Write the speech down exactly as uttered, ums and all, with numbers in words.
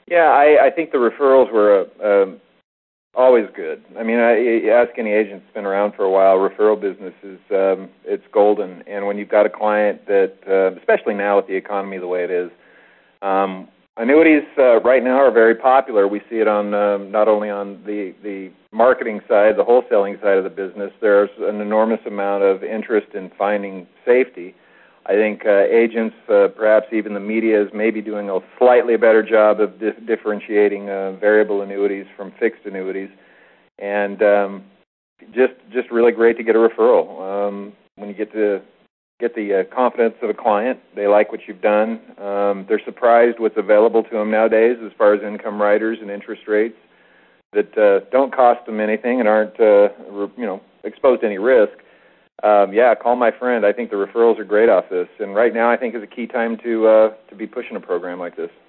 Yeah, I, I think the referrals were uh, um, always good. I mean, I, you ask any agent that's been around for a while, referral business is um, it's golden. And when you've got a client that, uh, especially now with the economy the way it is, um, annuities uh, right now are very popular. We see it on um, not only on the, the marketing side, the wholesaling side of the business. There's an enormous amount of interest in finding safety. I think uh, agents, uh, perhaps even the media, is maybe doing a slightly better job of di- differentiating uh, variable annuities from fixed annuities, and um, just just really great to get a referral. Um, when you get to get the uh, confidence of a client, they like what you've done. Um, they're surprised what's available to them nowadays as far as income riders and interest rates that uh, don't cost them anything and aren't uh, you know exposed to any risk. Um, yeah, call my friend. I think the referrals are great off this, and right now I think is a key time to uh, to be pushing a program like this.